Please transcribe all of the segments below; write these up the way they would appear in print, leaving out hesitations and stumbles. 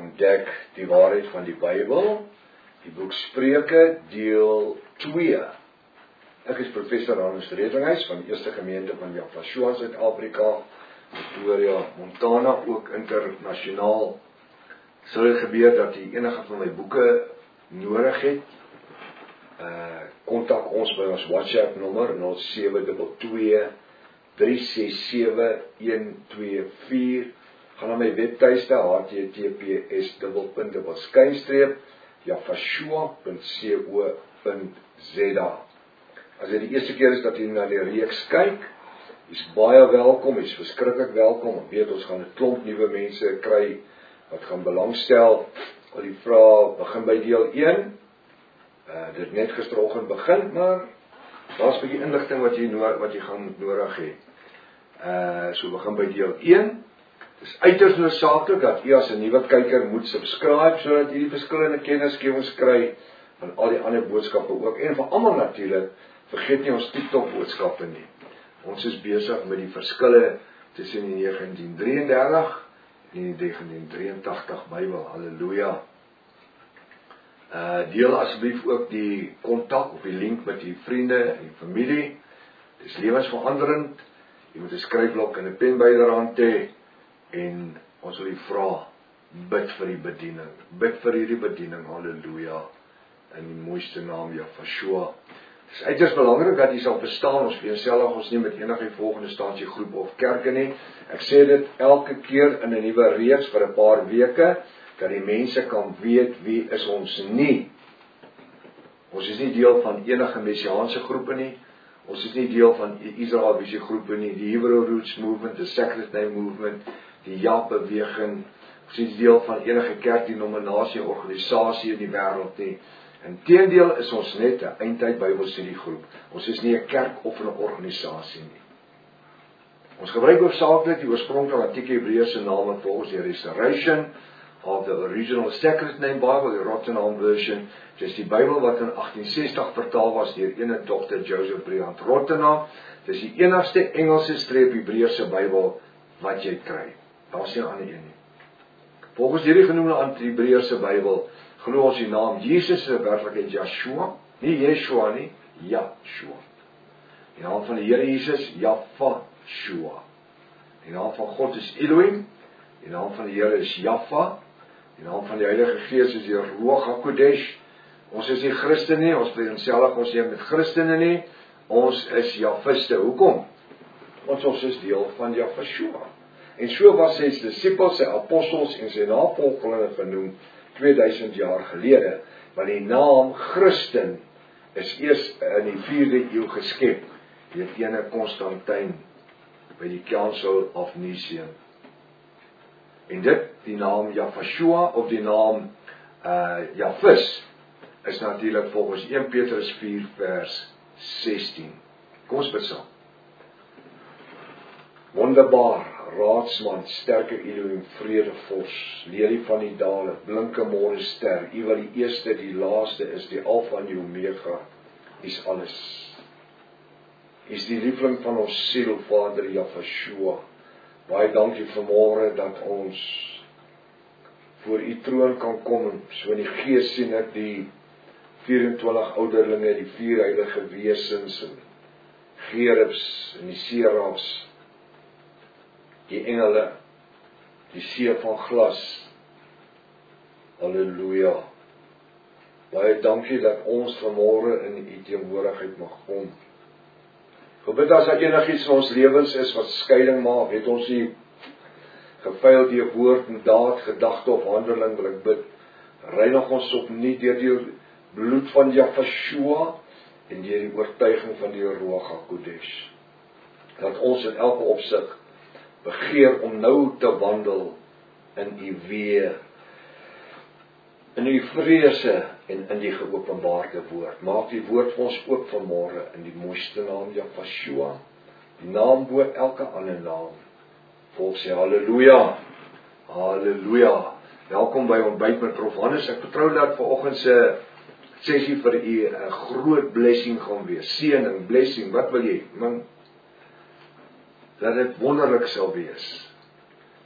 ontdek die waarheid van die Bybel, die boek Spreuke, deel 2. Ek is professor Hannes Redinghuis van die Eerste Gemeente van Joshua, Suid-Afrika, Pretoria, Montana, ook internasionaal. Sou dit gebeur dat jy enige van my boeke nodig het, kontak ons by ons WhatsApp nommer 0722-367-124. Gaan na my webtuiste https://jafashua.co.za. As dit die eerste keer is dat jy na die reeks kyk, is baie welkom, is verskriklik welkom. Ek weet ons gaan 'n klomp nuwe mense kry wat gaan belangstel. Al die vrae begin by deel 1. Dit net gisteroggend begin, maar daar's 'n bietjie inligting wat jy gaan nodig hê. So begin by deel 1. Dit is uiters noodsaaklik dat jy as 'n nuwe kyker moet subscribe sodat jy die verskillende kennisgewings kry van al die ander boodskappe ook en vir almal natuurlik. Vergeet nie ons TikTok boodskappe nie. Ons is besig met die verskille tussen die 1933 en die 1983 Bybel. Halleluja. Deel asseblief ook die kontak of die link met die vriende en die familie. Dit is lewensveranderend. Jy moet 'n skryfblok en 'n pen byderhand hê en ons wil vra, bid vir die bediening. Bid vir hierdie bediening. Halleluja. In die mooiste naam Jafashua. Het is uiters belangrik dat jy sal verstaan, ons vereenselwig ons nie met enige volgende instansie of kerke nie. Ek sê dit elke keer in 'n nuwe reeks vir 'n paar weke, dat die mense kan weet wie is ons nie. Ons is nie deel van enige messiaanse groepe nie. Ons is nie deel van Israeliese groepe nie, die Hebrew Roots Movement, die Sacred Name Movement, die Ja-beweging. Ons is nie deel van enige kerkdenominasie, organisasie in die wêreld nie. Inteendeel is ons net 'n eindtyd Bybelstudiegroep. Ons is nie 'n kerk of 'n organisasie nie. Ons gebruik hoofsaaklik die oorspronklike antieke Hebreëse name volgens die Restoration of the Original Sacred Name Bible, die Rotterdam version. Dit is die Bybel wat in 1860 vertaal was deur ene Dr. Joseph Briand Rotterdam. Dit is die enigste Engelse streep Hebreëse Bybel wat jy kry. Daar is nie 'n ander een nie. Volgens hierdie genoemde anti-Hebreëse Bybel glo ons die naam Jesus is werklik Joshua, nie Yeshua nie, Joshua. Die naam van die Here Jesus, Jafashua. Die naam van God is Elohim, die naam van die Here is Jaffa, die naam van die Heilige Gees is die Ruach HaKodesh. Ons is nie Christen nie, ons vereenselwig ons nie met Christene nie, ons is Jafiste. Hoekom? Want ons is deel van Jafashua. En so was sy disippels, sy apostels en sy navolgelinge genoem 2000 jaar gelede, want die naam Christen is eers in die 4de eeu geskep deur ene Konstantin by die Council of Nicaea. En dit, die naam Jafashua of die naam Jafis, is natuurlik volgens 1 Petrus 4 vers 16. Kom ons bid saam. Wonderbaar, raadsman, sterke Elohim, vredevors, lelie van die dale, blinke môrester, U wat die eerste, die laaste is, die Alfa en die Omega, U is alles. U is die liefling van ons siel, Vader Jafashua. Baie dankie vanmôre dat ons voor U troon kan kom, so in die gees sien ek die 24 ouderlinge, die 4 heilige wesens, en gerubs en die serafs, die engele, die see van glas. Halleluja. Baie dankie dat ons vanmôre in U teenwoordigheid mag kom. Gebid as daar enigiets in ons lewens is wat skeiding maak, het ons nie gefaal deur woord en daad, gedagte of handeling, wil ek bid. Reinig ons opnuut deur die bloed van Jafashua en deur die oortuiging van die Ruach HaKodesh. Dat ons in elke opsig begeer om nou te wandel in U weë, in U vrese en in die geopenbaarde woord. Maak die woord vir ons oop vanmôre in die mooiste naam Jafashua, die naam bo elke ander naam. Volk sê halleluja, halleluja. Welkom by ontbyt met Prof Hannes. Ek vertrou dat vanoggend se sessie vir U 'n groot blessing gaan wees. Seëning, blessing, wat wil jy? Man, dat dit wonderlik sal wees.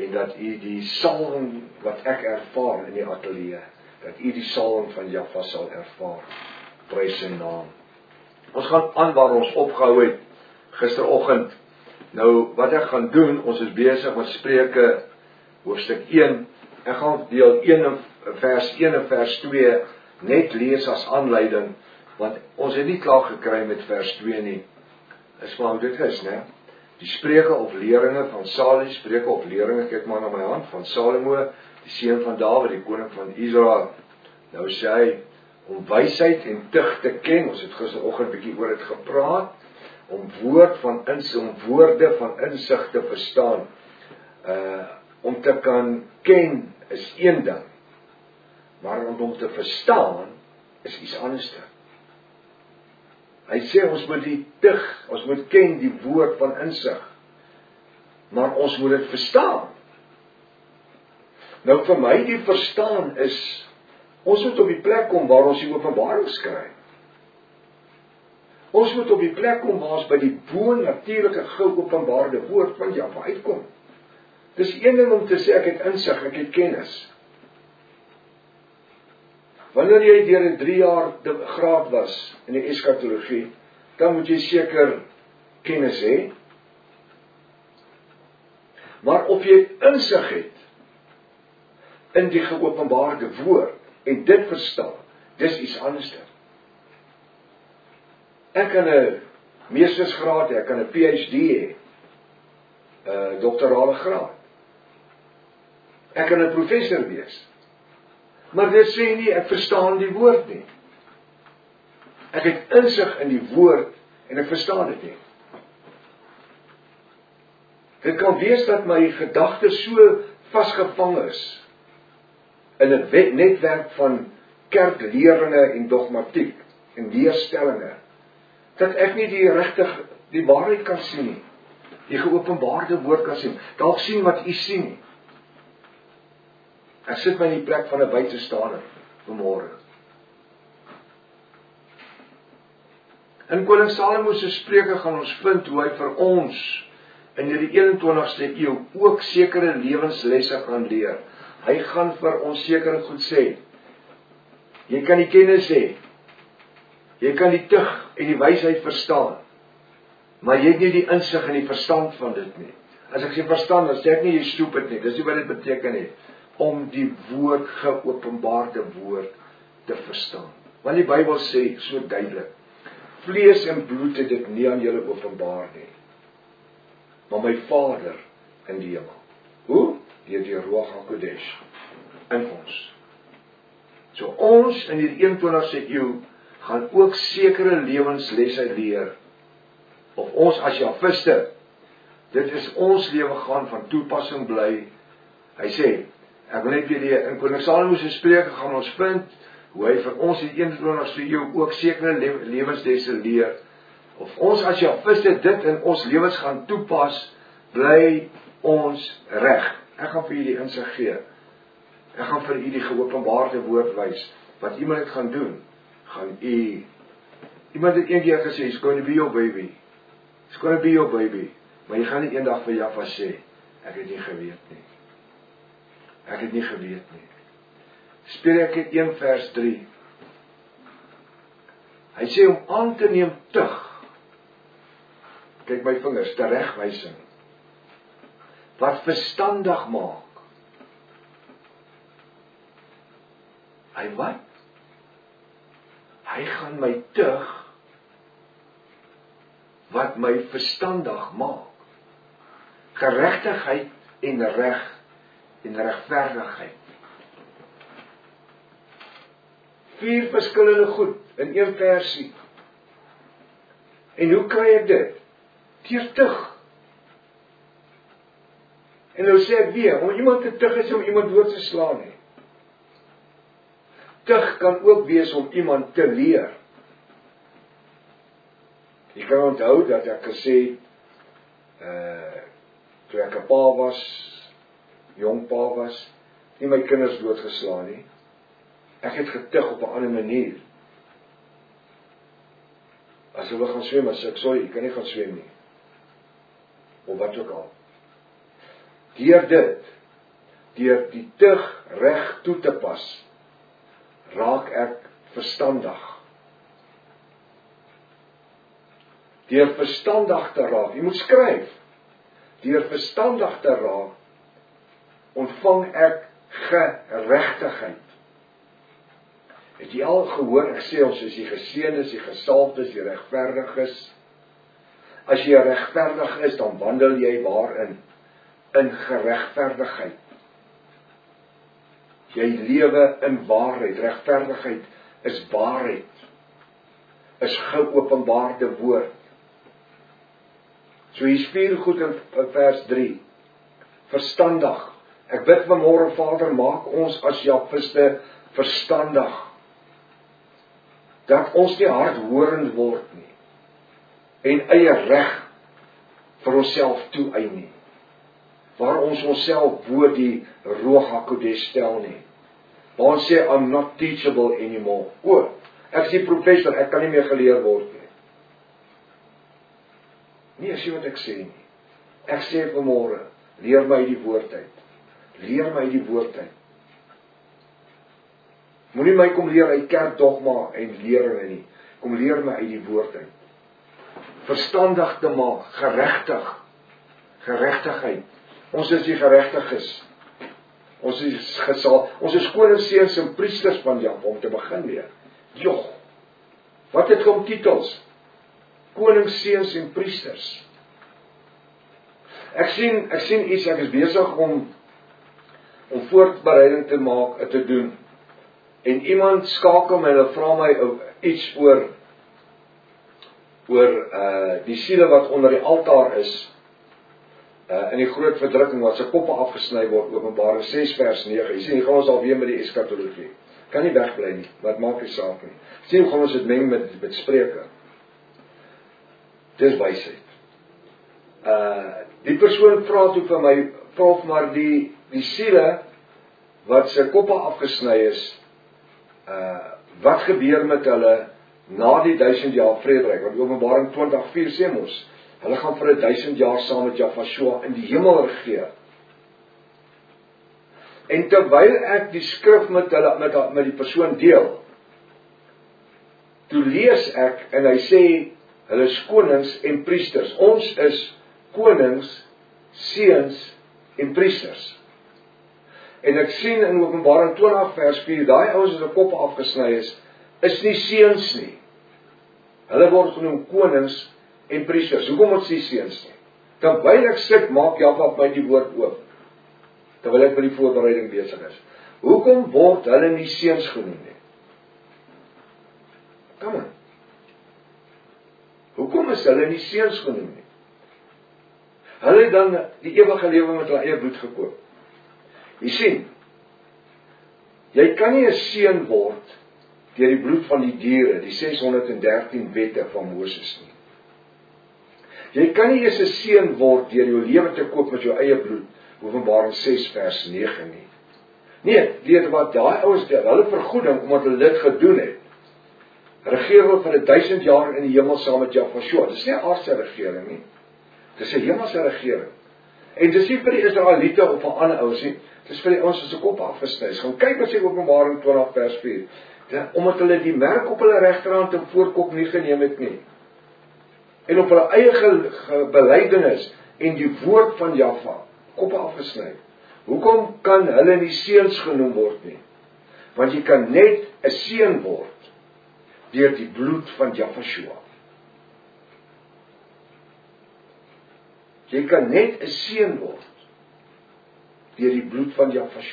en dat u die salwing wat ek ervaar in die ateljee, dat u die salwing van Jahwe sal ervaar. Prys sy naam. Ons gaan aan waar ons opgehou het gisteroggend. Nou, wat ek gaan doen, ons is besig met Spreuke hoofstuk 1. Ek gaan deel 1 vers 1 en vers 2 net lees as aanleiding, want ons het nie klaar gekry met vers 2 nie. Dis maar hoe dit is, né? Die Spreuke of leringe van Salomo, Spreuke of leringe, kyk maar na my hand, van Salomo, die seun van Dawid, die koning van Israel. Nou sê hy, om wysheid en tug te ken, ons het gisteroggend bietjie oor dit gepraat, om woorde van insig te verstaan. Om te kan ken is een ding, maar om te verstaan is iets anders. Hy sê ons moet die tug, ons moet ken die woord van insig, maar ons moet dit verstaan. Nou vir my die verstaan is, ons moet op die plek kom waar ons die openbaring kry. Ons moet op die plek kom waar ons by die bo-natuurlike geopenbaarde woord van Jahwe uitkom. Dis een ding om te sê ek het insig, ek het kennis. Wanneer jy deur 'n 3 jaar graad was in die eskatologie, dan moet jy seker kennis hê. Maar of jy insig het in die geopenbaarde woord en dit verstaan, dis iets anders. Ek kan 'n meestersgraad hê, ek kan 'n PhD hê, 'n doktorale graad. Ek kan 'n professor wees. Maar dit sê nie ek verstaan die woord nie. Ek het insig in die woord en ek verstaan dit nie. Dit kan wees dat my gedagtes so vasgevang is in 'n netwerk van kerkleringe en dogmatiek en leerstellinge, dat ek nie die waarheid kan sien nie. Die geopenbaarde woord kan sien. Dalk sien wat u sien nie. Ek sit my in die plek van 'n buitestander vanmôre. In koning Salomo se Spreuke gaan ons vind hoe hy vir ons in die 21ste eeu ook sekere lewenslesse gaan leer. Hy gaan vir ons sekere goed sê. Jy kan die kennis hê. Jy kan die tug en die wysheid verstaan. Maar jy het nie die insig en die verstand van dit nie. As ek sê verstand, dan sê ek nie jy stupid nie. Dis nie wat dit beteken nie. Om die woord, geopenbaarde woord te verstaan. Want die Bybel sê so duidelik, vlees en bloed het dit nie aan julle openbaar nie, maar my Vader in die hemel. Hoe? Deur die Ruach HaKodesh in ons. So ons in die 21ste eeu gaan ook sekere lewenslesse leer, of ons as Jahwiste, dit is ons lewe gaan van toepassing bly. Hy sê, ek wil net weer in koning Salomo se Spreuke gaan ons vind, hoe hy vir ons in die 21ste eeu ook sekere lewenslesse leer, of ons as Jahwiste dit in ons lewens gaan toepas, bly ons reg. Ek gaan vir u die insig gee. Ek gaan vir u die geopenbaarde woord wys. Wat iemand het gaan doen, gaan u, iemand het een keer gesê, it's going to be your baby. It's going to be your baby. Maar jy gaan nie eendag vir Jahwe sê, ek het nie geweet nie. Ek het nie geweet nie. Spreuke 1 vers 3. Hy sê om aan te neem tug. Kyk my vingers, teregwysing. Wat verstandig maak. Hy wat? Hy gaan my tug wat my verstandig maak. Geregtigheid en regverdigheid. 4 verskillende goed in 1 versie. En hoe kry ek dit? Deur tug. En nou sê ek weer, om iemand te tug is om iemand dood te slaan nie. Tug kan ook wees om iemand te leer. Jy kan onthou dat ek gesê, toe ek 'n pa was, jong pa was, nie my kinders doodgeslaan nie. Ek het getug op 'n ander manier. As hulle gaan swem, as ek sorry, ek kan nie gaan swem nie. Of wat ook al. Deur dit deur die tug reg toe te pas, raak ek verstandig. Deur verstandig te raak, jy moet skryf, deur verstandig te raak, ontvang ek geregtigheid. Het jy al gehoor, ek sê ons is die geseënd is, die gesalfd is, die regverdig is. As jy regverdig is, dan wandel jy waarin? In geregverdigheid. Jy lewe in waarheid. Regverdigheid is waarheid. Is geopenbaarde woord. So hier speel goed in vers 3. Verstandig. Ek bid vanmôre, Vader, maak ons as Jafiste verstandig. Dat ons nie hardhorend word nie. En eie reg vir onsself toeëien nie. Waar ons onsself bo die Ruach HaKodesh stel nie. Waar ons sê, I'm not teachable anymore. Ek is die professor, ek kan nie meer geleer word nie. Nee, sê wat ek sê nie. Ek sê vanmôre, leer my die woord uit. Leer my die woord uit. Moenie my kom leer uit kerkdogma en leringe nie. Kom leer my uit die woord uit. Verstandig te maak, geregtigheid. Ons is die geregtiges. Ons is konings, seuns en priesters van Jahwe, om te begin weer. Jog, wat het kom titels? Konings, seuns en priesters. Ek sien iets, ek is besig om voorbereiding te maak, te doen. En iemand skakel my, hulle vra my iets oor die siele wat onder die altaar is, in die groot verdrukking wat se koppe afgesny word, Openbaring 6 vers 9. Jy sien, hier gaan ons alweer met die eskatologie. Kan nie wegbly nie, maar het maak nie saak nie. Sien, hoe gaan ons dit meng met Spreuke? Dis wysheid. Die persoon vra toe vir my, prof, maar die siele wat se koppe afgesny is, wat gebeur met hulle na die 1000 jaar vrederyk? Want Openbaring 20:4 sê mos, hulle gaan vir 1000 jaar saam met Jahwe in die hemel regeer. En terwyl ek die skrif met die persoon deel, toe lees ek en hy sê, hulle is konings en priesters. Ons is konings, seuns en priesters. En ek sien in Openbaring 20 vers 4, daai ouens wat se koppe afgesny is nie seuns nie. Hulle word genoem konings en priesters. Hoekom ons nie seuns nie? Terwyl ek sit, maak Jahwe my die woord oop. Terwyl ek met die voorbereiding besig is. Hoekom word hulle nie seuns genoem nie? Kom aan. Hoekom is hulle nie seuns genoem nie? Hulle het dan die ewige lewe met hulle eie bloed gekoop. Jy sien, jy kan nie 'n seun word deur die bloed van die diere, die 613 wette van Moses nie. Jy kan nie eens 'n seun word deur jou lewe te koop met jou eie bloed, Openbaring 6 vers 9 nie. Nee, weet wat daai ouens het, hulle vergoeding omdat hulle dit gedoen het. Regeer hulle vir 1000 jaar in die hemel saam met Jahwe. Dis nie 'n aardse regering nie. Dis 'n hemelse regering. En dis nie vir die Israeliete of vir ander ouens nie. Dis vir die ouens wat se kop afgesny is. Gaan kyk wat sê Openbaring 20 vers 4. Ja, omdat hulle die merk op hulle regterhand en voorkop nie geneem het nie. En op hulle eie belydenis en die woord van Jahwe koppe afgesny. Hoekom kan hulle nie seuns genoem word nie? Want jy kan net 'n seun word deur die bloed van Jahwe. Jy kan net 'n seun word deur die bloed van Jahwe.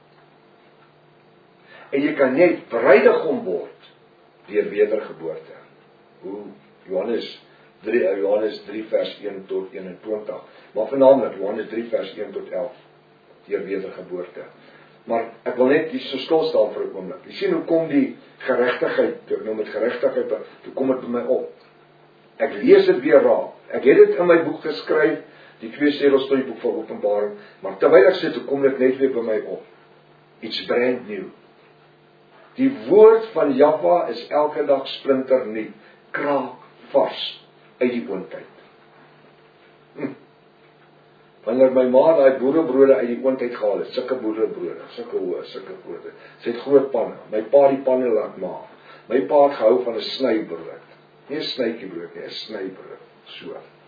En jy kan net bruidegom word deur wedergeboorte. Hoe Johannes 3 vers 1 tot 21. Maar vernaamlik Johannes 3 vers 1 tot 11 deur wedergeboorte. Maar ek wil net hier so stil staan vir 'n oomblik. Jy sien hoe kom die geregtigheid, ek noem dit geregtigheid, toe kom dit by my op. Ek lees dit weer raak. Ek het dit in my boek geskryf, die 2 sedels tot die boek van Openbaring, maar terwyl ek sit, toe kom dit net weer by my op. Iets brand new. Die woord van Jahwe is elke dag splinternuut, kraak vars uit die oondtyd. Wanneer my ma daai boerebrode uit die oond uitgehaal het, sulke boerebrode, sulke hoë, sulke groot. Sy het groot panne. My pa die panne laat maak. My pa het gehou van 'n snybrood. Nie 'n snytjiebrood nie, 'n snybrood. So.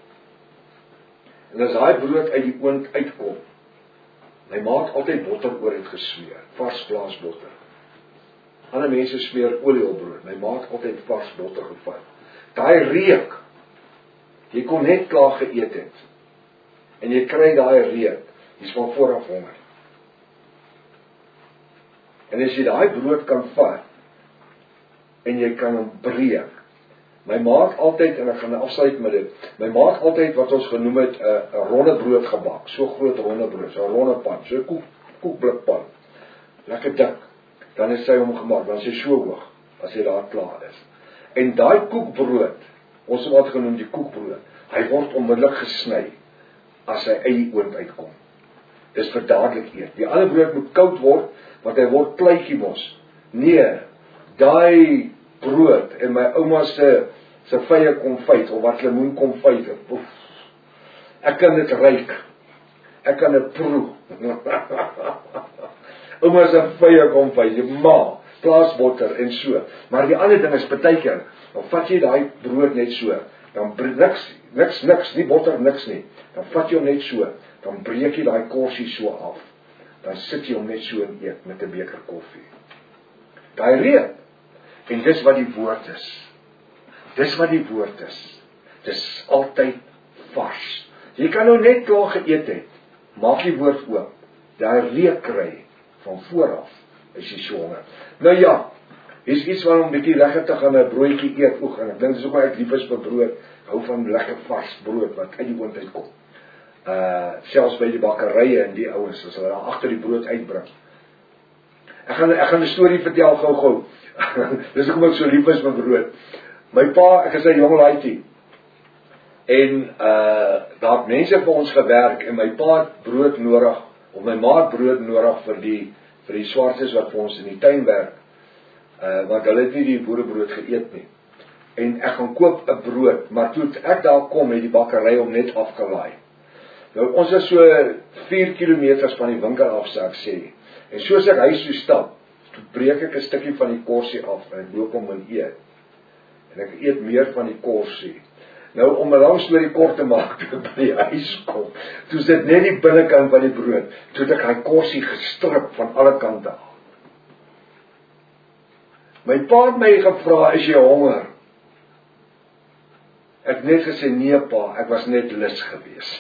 En as daai brood uit die oond uitkom, my ma het altyd botter oor het gesmeer, vars plaasbotter. Ander mense smeer olie op brood. My ma het altyd vars botter gevat. Daai reuk, jy kon net klaar geëet het. En jy kry daai reuk, jy's van vooraf honger. En as jy daai brood kan vat, en jy kan hom breek. My ma het altyd, en ek gaan afsluit met dit, my ma het altyd wat ons genoem het, 'n ronde brood gebak, so groot ronde brood, so 'n ronde pan, so 'n koekblikpan, lekker dik, dan het sy hom gemaak, dan is hy so hoog, as hy daar klaar is. En daai koekbrood, ons het wat genoem die koekbrood, hy word onmiddellik gesny, as hy uit die oond uitkom. Dis vir dadelik eet. Die ander brood moet koud word, want hy word pleitjie mos. Nee, daai brood en my ouma se vye konfyt, of wat lemoenkonfyt, ek kan dit ruik, ek kan dit proe. Ouma se vye konfyt, ma, plaasbotter en so. Maar die ander ding is, partykeer, dan vat jy daai brood net so, dan niks, nie botter, niks nie, dan vat jy hom net so, dan breek jy daai korsie so af, dan sit jy hom net so en eet, met 'n beker koffie. Daai reuk, en dis wat die woord is. Dis wat die woord is. Dis altyd vars. Jy kan nou net klaar geëet het, maak die woord oop, daai reuk kry, van vooraf, as jy so honger. Nou ja, is iets waar om 'n bietjie lekker te gaan 'n broodjie eet, en ek dink dis ook maar ek lief is vir brood, hou van lekker vars brood, wat uit die oond uitkom. Selfs by die bakkerye en die ouens, as hulle daar agter die brood uitbring. Ek gaan 'n storie vertel gou. Dis hoekom ek so lief is vir brood. My pa, ek is 'n jong laaitjie, en daar het mense vir ons gewerk, en my pa het brood nodig, of my ma het brood nodig vir die swartes wat vir ons in die tuin werk, want hulle het nie die boerebrood geëet nie. En ek gaan koop 'n brood, maar toe ek daar kom, het die bakkery hom net afgelaai. Nou, ons is so 4 kilometers van die winkel af, sê ek sê, en soos ek huis toe stap, toe breek ek 'n stukkie van die korsie af, en ek loop hom en eet. En ek eet meer van die korsie. Nou, om 'n lang storie kort te maak, toe ek by die huis kom, toe sit net die binnekant van die brood, toe het ek hy korsie gestrip van alle kante af. My pa het my gevra, is jy honger? Ek het net gesê, nee pa, ek was net lus gewees.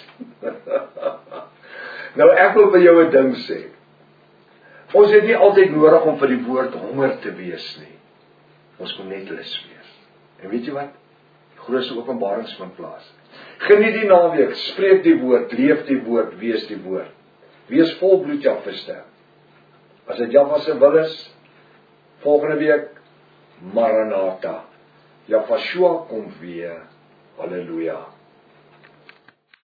Nou, ek wil vir jou 'n ding sê. Ons het nie altyd nodig om vir die woord honger te wees nie. Ons moet net lus wees. En weet jy wat? Die grootste openbarings vind plaas. Geniet die naweek, spreek die woord, leef die woord, wees die woord. Wees volbloed Jahwe. As dit Jahwe se wil is, volgende week, Maranatha. Jahwe kom weer. Halleluja.